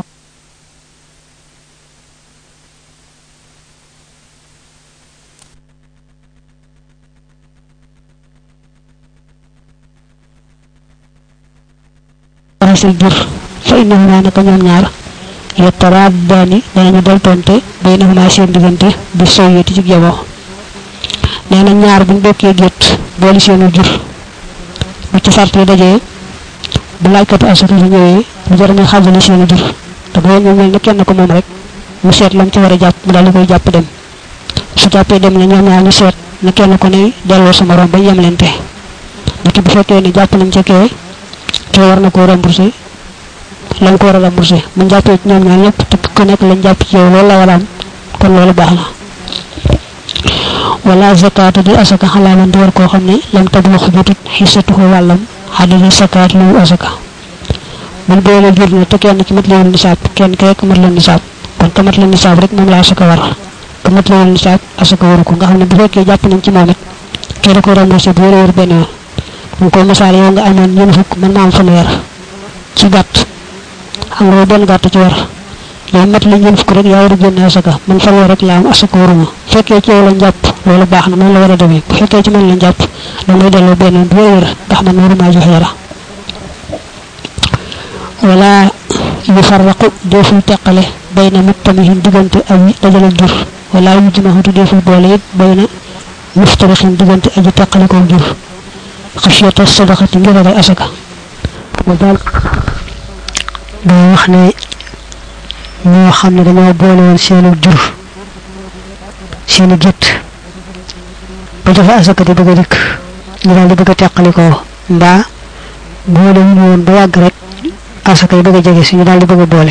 asal jur fa innahuma naka ñoom ñaar yataraddani dañu dal tonte baynahuma seen digante bi soyati ci jabo neena ñaar buñ bokké gett booli seenu jur bu ci sarté dajé bu laajkatu asaka yi ñëwee bu jar ñu xajale seenu jur te bo ñu mel ne kenn ko moom rek mu seet lam ci wara jàpp mu dal di koy jàpp dem su jàppee dem na ñoom ñaar ñu seet na kenn ko ne delloo sa morom ba yemlente niki bu fekkee ne jàpp nañ ca kee war na ko rembourser lañ ko war a rembourser mu jàppee ci ñoom ñaar ñëpp te ku nekk lañ jàpp ci yow loolu la war a am kon loolu baax na wala zakata di asaka halalan di war koo xam ne lam tablu xubutut xisatuhu wàllam xadidi zakat lu asaka buñ boole jur na te kenn ci mat leen nisaab kenn ke rek mat leen nisaab kon ka mat leen nisaab rek moom la asaka war ka mat leen nisaab asaka waru ko nga xam ne bu fekkee jàpp nañ ci moom it kee da ko rembourser bu wér benn yoon mu ko misaal yow nga amoon ñeen fukk man ma am fanweer ci gàtt xam nga benn gàtt ci war yow mat li ñeen fukk rek yaa war a génne asaka man fanweer rek laa am asaka waruma fekkee ci yow lañ jàpp loolu baax na man la war a demee bu fekkee ci man lañ jàpp da ngay delloo benn yoon bu wér ndax man waruma jox dara wala yufarraqu deful teqale bayna muttamihin digante ay dajale jur wala yujmahu deful boole it bayna muftariqin digante aji teqale ko jur khashiyata sadaqati ngir ay asaka wa dal do wax ne ñoo xamne dañoo boole won seenu jur seenu gett ba joxe asaka di bëgg dik ñu dal di bëgg teqale ko mba boole ñu won ba yag rek asaka yi bëgg jege ci ñu dal di bëgg boole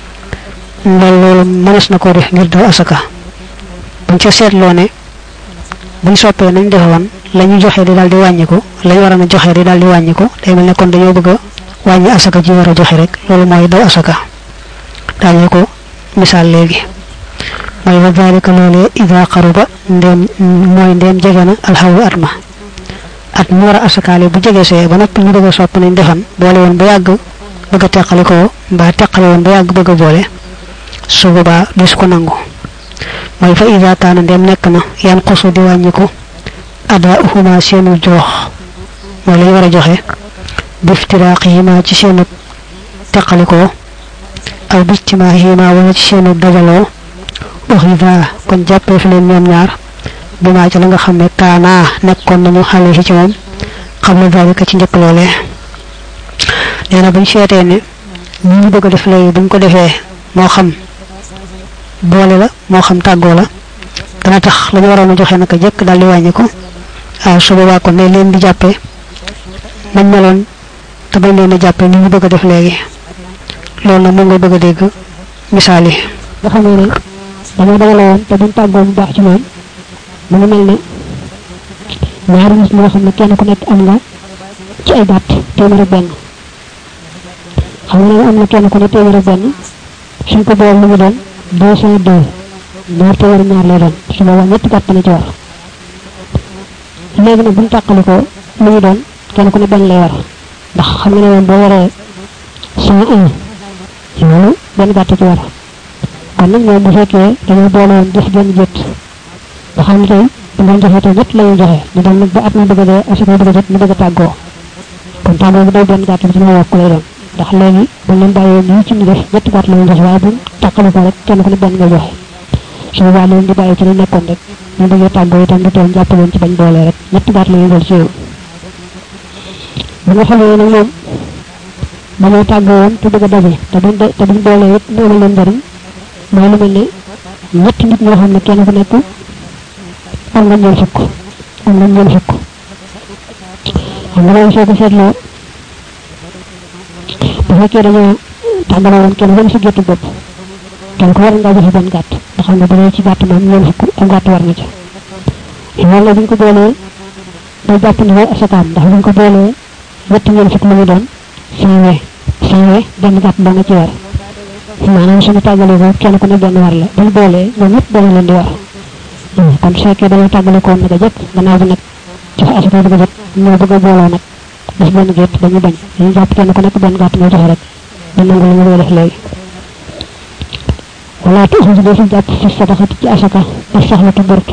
loolu mënas na ko def ngir do asaka buñ ci seetloo ne buñ soppee nañ defoon lañu joxe di dal di wàññiku lañu war a joxe di dal di wàññiku day mel ne kon dañoo bëgg wàññi asaka ji war a joxe rek loolu mooy daw asaka daañu ko misaal léegi mooy wa dalika loolee ida qaruba ndem mooy ndem jege na alxawlu atma at mu war a asakaale bu jege see ba noppi ñu bëgg a sopp nañ defan boole woon ba yàgg bëgg a teqali ko mbaa teqali woon ba yàgg bëgg a boole su boobaa des ko nangu mooy fa ida kaana ndem nekk na yan xosu di wàññiku ada uhuma seenu jox mooy lañ war a joxe biftiraqihima ci seenu teqaliko aw bijtimahima wala ci seenu dajaloo uxida kon jàppee fi leen ñoom ñaar bima ci la nga xam ne kaana nekkoon nañu xale ci moom xam na dalika ci njëkk loolee nee na buñ seetee ne ñu bëgg a def léegi buñ ko defee moo xam boole la moo xam tàggoo la dana tax lañu waroon a joxe naka jëkk daal di wàññi ko su boobaa kon day leen di jàppee nañ meloon te bañ leen a jàppee ñu bëgg a def léegi loolu nag moom ngay bëgg a dégg misaal yi nga xam ne dañoo dagale woon te buñ tàggoo bu baax ci moom mu ngi mel ne ñaari nit ñoo xam ne kenn ku nekk am nga ci ay gàtt téeméer ak benn xam nga am na kenn ku ne téeméer ak benn suñ ko boole lu mu doon 202 ñaar téeméer ñaar lay doon su boobaa ñetti gàtt na ci war léegi nag buñ tàqali ko lu mu doon kenn ku ne benn lay war ndax xam nga ne woon boo waree 101 loolu benn gàtt ci war kon nag ñoom bu fekkee dañoo boole woon def benn jët nga xam ne tey bu doon joxe tey ñett la ñu joxe ñu dem nag ba at ma bëgg a dee asaka bëgg a jot ñu bëgg a tàggoo kon tàggoo bi day benn gàtt bi ci ma wokk lay doon ndax léegi bu leen bàyyee nii ci ñu def ñetti gàtt la ñu joxe waaye bu tàqali ko rek kenn ku ne benn ngay joxe su boobaa leen di bàyyi ci lu nekkoon rek ñu bëggee tàggoo itam du toon jàpp leen ci bañ boole rek ñetti gàtt la ñu jël ci yow bu nga xamee nag moom dañoo tàggoo woon te bëgg a daje te buñ boole it mu amal leen njëriñ mooy lu mel ne ñetti nit ñoo xam ne kenn ku nekk am nga ñeen fukk xam nga loolu soo ko seetloo bu fekkee dañoo tàggaloo woon kenn ku si géttu bopp kenn ku war nga joxe benn gàtt nga xam ne bu dee ci gàtt moom ñeen fukk am gàtt war na ca loolu la buñ ko boolee day jàpp ne asakaam ndax buñ ko boolee ñetti ñeen fukk la mu doon 100 benn gàtt ba nga ci war maanaam suñu tàggalee ko kenn ku ne benn war la buñ boolee ñoom ñëpp dana leen di war kon su fekkee dañoo tàggale ko nag a jëkk gannaaw bi nag joxe asaka bëgg a jot ñoo bëgg a booloo nag def benn gétt dañu bañ dañu jàpp kenn ku nekk benn gàtt nga joxe rek du nangu li nga bëgg a def léegi wala tuuxu defu jàpp fi sadaxati ci asaka ak soxlatu burtu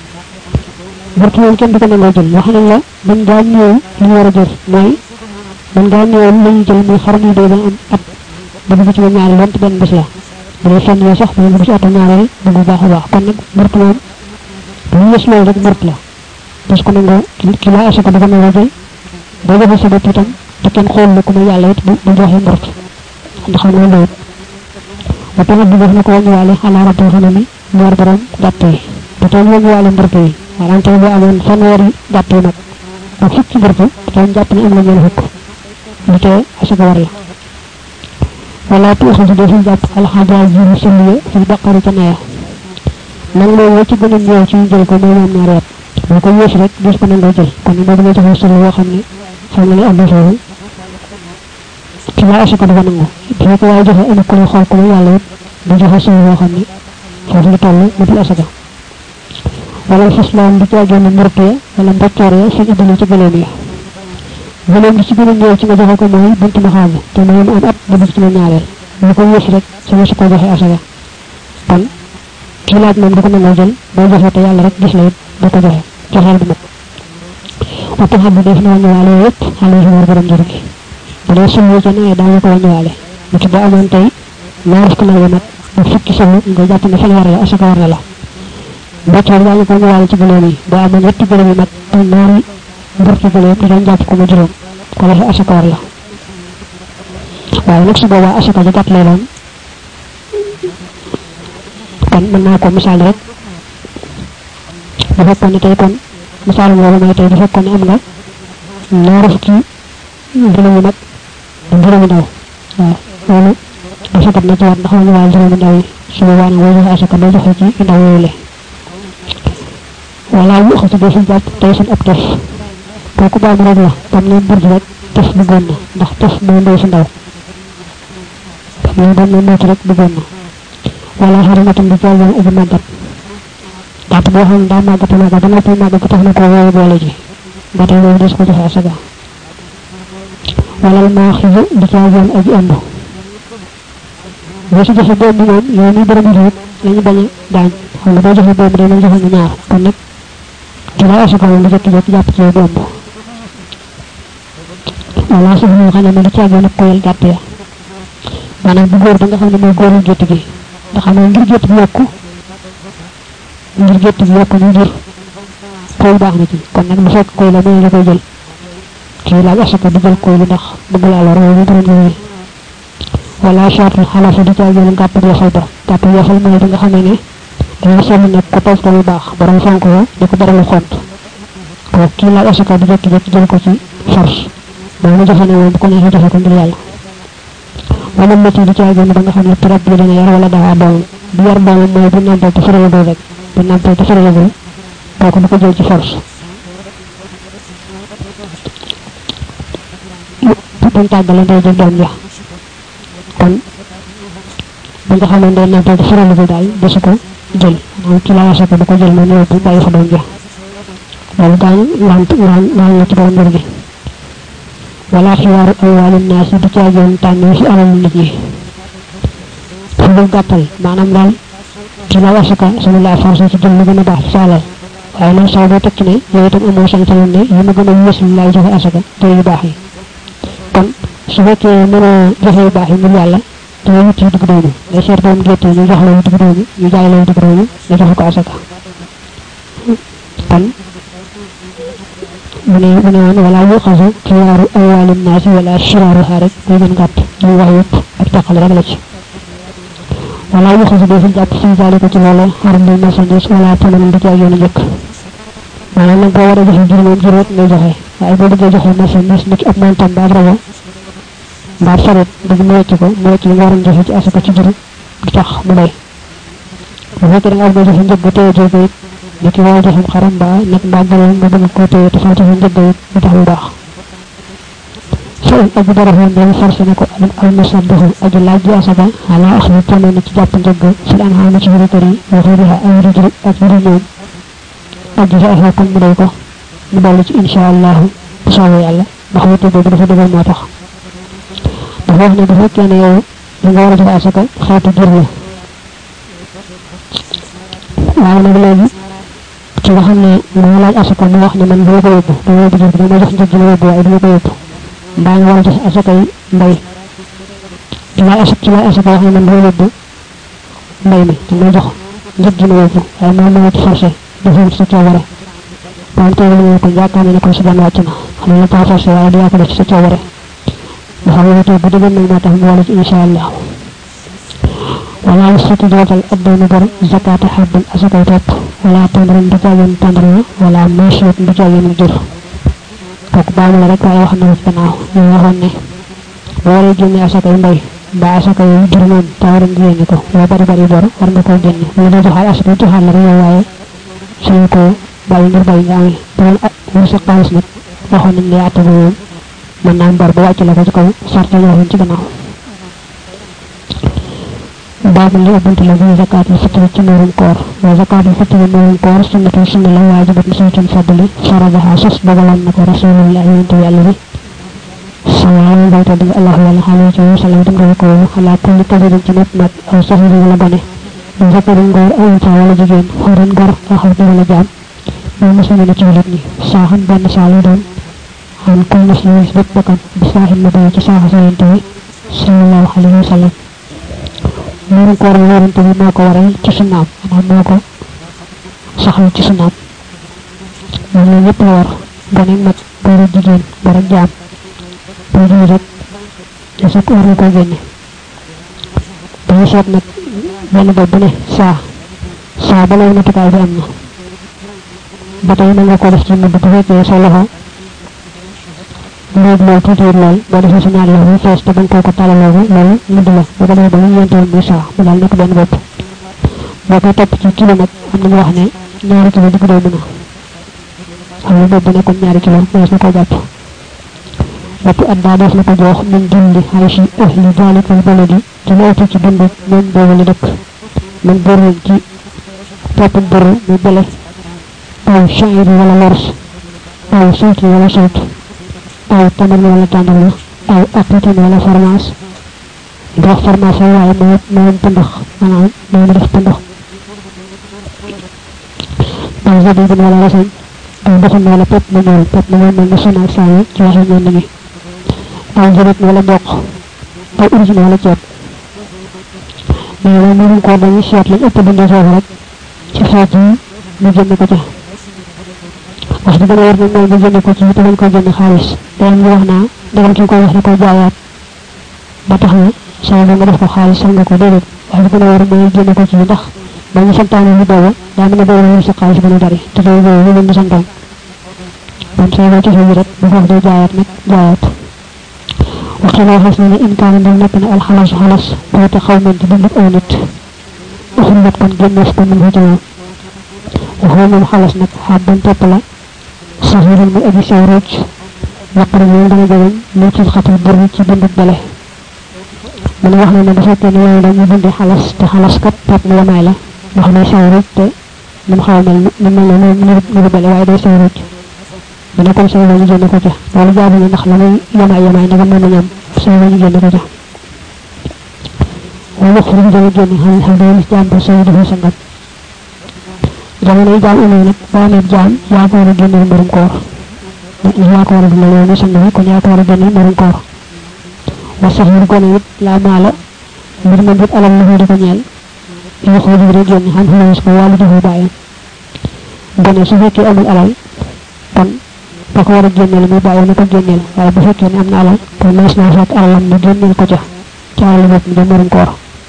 moom kenn du ko nangoo jël wax nañ la buñ daa ñëw li ñu war a jël mooy man nga ñëw lañu jël muy xar ñu do am at bu ci ñaari lont ben bés la bu fenn yo sax bu ci atu ñaareel bu baax baax kon nak murtu mom bu yes lool rek murt la parce que nga ki la asaka dafa na wajé da nga sa bopp tam te ken xol ko mu yalla it bu joxe murt ndax xam nga lool ba tamit bu def na ko wañu walé xala rabbu xanami ñaar borom gatte te tay wañu walé murt yi waran tay bu amon fanwari gatte nak ba fukki murt tay japp ni am na ñeen fukk lu té asaka war la wala tu xaju defu japp al hajaj yi sulliye fi baqara ca naya nang lo wacc gëna ñew ci jël ko mo ñam ñaar bu ko yees rek des ko nga jël kon mo dama joxe sul wo xamni xam nga am do ci la asaka dafa nangu bu ko way joxe am ko xol ko yalla du joxe sul wo xamni fofu la tollu mu di asaka wala islam di ci gëna murté wala mboccore ci ibnu ci gëlëm yi gëlëm ci gëna ñew ci nga joxe ko moy buntu ma xam te mo am at bu ci ñaarel bu ko yees rek ci la ko joxe asaka kon ki laaj mom dafa nangu jël bo joxe te yalla rek gis la da ko joxe joxal bu mat waxtu xam def na ñu walé yépp xalé ci war borom jëri bu dé sunu ci né da ko ñu walé bu ci ba amon tay ñaar ko la nak bu fukki sunu nga japp ne fa war la asaka war la ba ci yalla ko ñu walé ci gëlëm yi ba amon ñetti gëlëm yi mat te ñaari mbor ci gëlëm di dañ japp ko mu juroom ko la asaka war la waaye nak su boba asaka ji gat lay doon kon mën naa ko misaal rek bu fekkoon ne tey kon misaal boobu mooy tey bu fekkoon ne am nga ñaar fukki juróomi mag juróomi ndaw waaw loolu asaka na ci war ndax ñu waal juróomi ndaw yi su boobaa nag boo joxe asaka doo joxe ci ndaw yooyu le wala yu xati do sun japp tay sun ab tef kooku baam rek la tam ne burj rek tef bu gon ndax tef mo ndoy su ndaw mo don mo mot rek bu gon wala haramatam di jall ubu magat dat bo xam da magat na ga dana tay magat tax na ko woy boole ji ba tay lo des ko joxe asaka wala ma xiyu di jall aji ando wasu joxe bo mu mom yow ni borom rek lañu bañ dañ xam nga do joxe bo mu dañu joxe ñaar kon nak dina asaka lu jekk jekk japp ci bomb wala su ñu xana mu ci agona koyel gatte manam bu goor da nga xamne moy gooru gette gi da xamne ngir gette bi yokku ngir gette bi yokku ñu jër koy baax na ci kon nak bu fekk koy la may la koy jël ci la asaka du jël koy lu ndax bëgg la lor ñu dara ñu wala shart khalafa di ci agona gatte ya xal ba gatte ya xal moy da nga xamne ne dañu sonu nak ko tos ko lu baax borom fonko diko dara lu xont ko ki la asaka du jekk jekk jël ko ci force do mu joxane won ko neexé joxe ko ngir yalla wala ma ci di ci agona da nga xamne trop bi dana yar wala da doon bu yar doon moy bu nampal te fere do rek bu nampal te fere do koko du ko jël ci force bu tagale do jël doom ja kon bu nga xamne do nampal te fere do dal do su ko jël mo ci la asaka du ko jël mo ñew bu bayyi fa doom ja wala daan lant ci borom gi wala xiyaaru awwal an-nas bi ci ajoon tànn ci alal nit ñi fu mu gàttal maanaam daal ci la asaka sama la force ci jël lu gën a baax ci alal waaye nag saw doo tekki ne yow itam amoo sañ sañ ne yi ma gën a yées lay joxe asaka te yu baax yi kon su fekkee mën a joxe yu baax yi ngir yàlla te yu ci dugg doomu ngay seet doom gerte ñu jox la yu dugg doomu ñu jaay la yu dugg doomu nga joxe ko asaka kon mune won wala yu xasu xiyaaru awwalin naasi wala shiraaruha rek muy gën gàtt ñu wax yëpp ak taxal rek la ci wala yu xasu do fi jàpp ci jaale ci loolu haram na marchandise wala taman di ci yoonu njëkk maanaam nag boo war a joxe juróom juróom ngay joxe waaye boo bëggee joxe marchandise nit ab montam ba rajo mbaa saret bëgg mu wecc ko mu wecc li nga waroon joxe ci asaka ci juróom du tax mu bay bu fekkee da nga bëgg joxe njëg bu teye jóge niki wala joxe xaram ba nak ba gëna nga bëgg ko teye te fa ci njëg du tax lu baax seen abu dara hon dañu forcé ne ko al musaddahu aju laaj asaka ala akhri tamane ci japp njëg ci an haana ci biir kër yi waxiriha ay rijri ak biir ñoom aju fa ha kon mu day ko mu dal ci inshallah bu sawé yalla ndax wété bobu dafa dëggal moo tax dafa wax ne bu fekkee ne yow li nga war a joxe asaka xeetu jur la waaye nag léegi ci nga xam ne moo laaj asaka mu wax ne man dama ko yóbbu dama yóbbu jur dama jox njëg la yóbbu waaye dama ko yóbbu mbaa nga war a joxe asakay mbay ci lay asaka wax ne man doo yóbbu mbay mi te may jox njëg gi ma yóbbu waaye moom moo ci forcé defewut sa coobare borom teewal ñu ko yaakaar ne ko si daan wàcc na xam ne pas forcé waaye yaa ko def ci sa coobare nga xam ne tey bu dëgër nag moo tax mu wala ci insha allah wala yasati dootal addaynu bor zakata habbin asakay topp wala tandran du jaagen tandran wala machiyat du jaagen jur kooku baamu la rek waaye wax na ko ci gannaaw ñu waxoon ne boo waree génne asakay mbay mbaa asakay jur moom te war a génne ko loo bari bari bor war nga koo génne lu la joxaal asakay joxaal la rek yow waaye suñu ko bàyyi ngir bàyyi nga amee doon wër sa xaalis nag waxoon nañ lay atte ba moom mën naa bor ba wàcc la ko ci kaw sarte ñu waxoon ci gannaaw baabu li ubuntu la bi zakatul fitri ci murum koor wa zakatul fitri murum koor sunnatu sunna la waajibat sunnatun fadli faradaha sus dogalan na ko rasulullah yonente yàlla bi sallallahu alayhi wa allah wala xaalihi wa sallam dem nga ko ala kulli kabirin ci nit nag aw sahiri wala bone du zakarin góor aw unta wala jigéen xoran gor aw xar wala jaam ñu muslimu na ci julit ñi saaxan benn saalu doon an kul muslimin bépp bakkan bi saaxin ma bay ci saaxa sa yonente bi sallallahu alayhi wa sallam murum koor yonente bi moo ko waral ci sunnaam maanaam moo ko saxal ci sunnaam moom la ñëpp la war gone mag góor ak jigéen góor ak jaam boo jëlee rek te sa war nga koy génne dañu seet nag benn bopp bu ne saa ba lay natukaay bi am na ba tey mën nga ko def ci mudd bu fekkee sa loxo léegi loolu tuuti lool boo defee sa ñaari loxo fees te bañ ko talaloo ko loolu mudd la boo ko defee ba mu yentewul muy saa mu daal nekk benn bopp boo koy topp ci kilo nag am nañu wax ne ñaari kilo di ko doy mën a xam ne bopp bu nekkoon ñaari kilo mënees na ko jàpp bopp addaa def na ko jox min dundi xaysi ahli dalikal baladi ci la ëpp ci dund ñooñ boobu la dëkk man bëruñ ci topp bëru muy bele aw shairi wala lors aw sulti wala sult aw tamar wala tàndarma aw aqitin wala fromage ndox fromage waaye moom pëndox maanaam moom def pëndox aw zabibin wala rasin aw ndoxum wala pepp mu ñuul mel ni sonaak saayi ci waxe ñenn ñi aw jërit wala mboq aw urgine wala ceeb mais loolu mënuñ ko dañuy seet lañ ëpp dundee foofu rek ci xeet yi ñu jënd ko ca wax di gën a war nag mooy ñu jënd ko ci te bañ ko jënd xaalis dañ ñu wax naa dagal ki ko wax da koy jaayaat ba tax na saa nga def ko xaalis sax nga ko déedéet wax di gën a war mooy jënd ko ci ndax ba ñu santaane ñu booba daa mën a booba ñu sa xaalis gën a bari te loolu boobu ñu leen di santaan kon saa nga joxe yi rek bu foofu day jaayaat nag jaayaat waxtaan waxas na ne in kaana ndal nekk na alxalasu xalas boote xaw men di dund aw nit uxrimat kon génneef ko mun fa jëmoo waxoo moom xalas nag xabban topp la saxiiral muy aji sew rocc waqari moom dana jegeñ mu ci xatal buri ci dunduk bale mu ne wax na ne bu fekkee ne yooyu dañuy dundi xalas te xalas kat topp mu yamaay la wax ne sew rocc te mun xaw mel ni mel ne mu bale waaye day sew rocc mu ne comme sooy ñu génne ko ca loolu jaabu na ndax la muy yamaay ndagam mën nañu am sooy ñu génne ko ca wala xur bi dana génne xam dana lis jaam ba sooy dafa sangam jamono yi jaam amee nag boo amee jaam yaa ko war a génne mbarum koor yaa ko war a dundal yow mi sang bi kon yaa ko war a génne mbarum koor wa sax yu gone it laa maala mbir ma mbir alal la di ko ñeel yoo xoo ji rek génne xam xulamis ko wàllu joxu bàyyam gone su fekkee amul alal kon ba ko war a génneel muy bàyyi na ko génneel waaye bu fekkee ne am na alal kon mees naa fekk alalam ni génneel ko ca alal bopp mi dem marum koor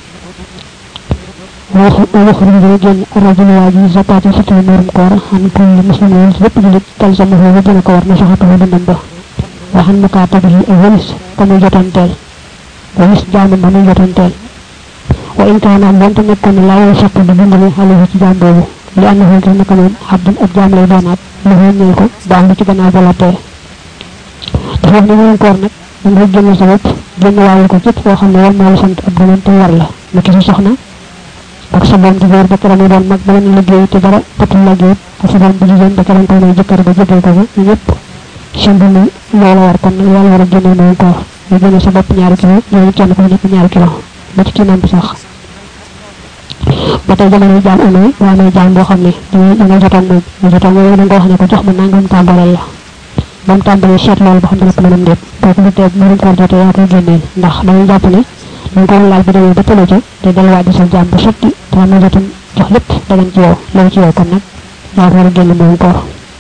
waxru bi dana génn rajul waa ji zakatul fitri marum koor xam kulli muslimin lépp julit talzama foofu dina ko war na saxatu dundam ba waxan mu kaa tabi ak walis ka muy jotanteel walis jaamam ba muy jotanteel wa in kaana am donte nekkoon ne laa yow fekk di dundale xale ci jaam boobu li am na foofu naka noonu xabdun ak jaam lay doonaat lu ñeel ko baax lu ci gannaaw ba la tee dafa wax ne marum koor nag da nga génn sa bopp génn waale ko képp koo xam ne war moo la sant ab doon te war la na ki sa soxna ak sa doom di góor ba keroog doon mag ba leen liggéey te dara tatul liggéey ak sa doom bu jigéen ba keroog koy may jëkkër ba jëgal ko ñu ñëpp seen dund loola war kon nag yàlla war a génne marum koor ñu génne sa bopp 2 kilo ñooñu kenn ko nekk 2 kilo ba ci kii namp sax ba tey jamono jaam amee waa may jaam boo xam ne da nga jotoon moom ñu jotoon moom da nga wax ne ko jox ma nangam tàmbalal la bam tambale seet loolu ba xam dana ko mënam déet kooku lu teeg mënum koor jotee yaa koy génneel ndax dañuy jàpp ne dañ ko laaj bi demee ba tële ca te delluwaat di sa jaam bu sotti te am na jotum jox lépp dagan ci yow loolu ci yow kon nag yaa ko war a génne mënum koor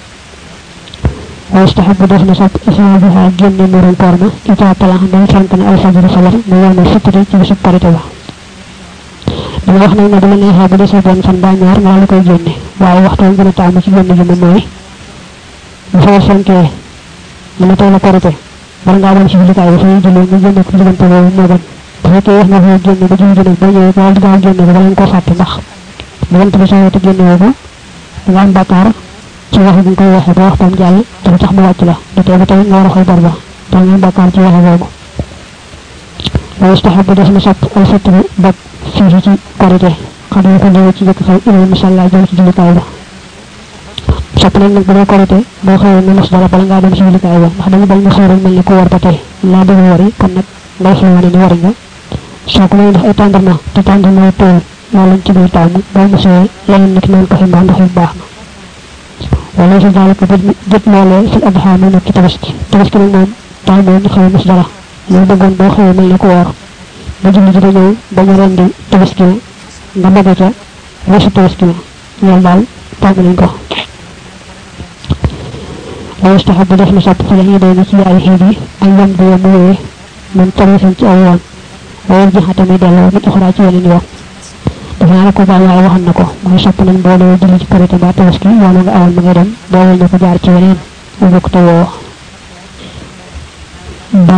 ويستحب دفن صب إخراجها جن نور الكرمة إذا طلع من فانتن الفجر فجر من يوم الفطر تبسط قريتها dama wax nak na dama neexé bu déssé ben fan ba ñaar ma la koy génné waye waxtu gëna taamu ci génné gi moy bu fa sanké mu tay la korité bar nga won ci likaay bu fay jëlé ñu génné ko digënté bo mo gën bu fekkee wax na fa génné ba jëlé ba ñëwé ko wal gaaw génné ba lañ ko faté ndax bu won tabi sawé te génné ko nga am bakkar ci wax bu koy waxe ba waxtam jall te tax mu wacc la du té ba tay nga wara xol barba te ñu bakkar ci waxe bobu wa istahabu dafna sap al fitr bak ci ci korité xadu ko ñëw ci jëk xaw ila mashallah jëm ci julikaay ba sopp nañ nak bu korité bo xewé na mas dara bala nga dem ci julikaay ba ndax dañu bañ na xewal melni ko war ba tay la bëgg wari kon nak ngay xewal ni wari nga so ko may ndax ay tandarma te tandarma to mo lañ ci do tam bo mu sey lañu nek non ko fi ba ndax baax na wala ci dal ko jëp lolé ci adha mo nek tabaski tabaski mom tay mo ñu xew mas dara ñu bëggon bo xewé melni ko war ba julli ji dañu bañu rendi tabaski nga bëgg ca wësu tabaski ñal dal tag nañ ko la yastahab def na sopp fa lañu doon ci ay xébi ay yam do moy man tabaski ci ay yoon way ji xatami delo ni xora ci yeneen yoon dafa na ko ba way waxan nako moy sopp nañ bo do julli ci korité ba tabaski wala nga awal ma nga dem bo ñu ko jaar ci yeneen bu ko tawo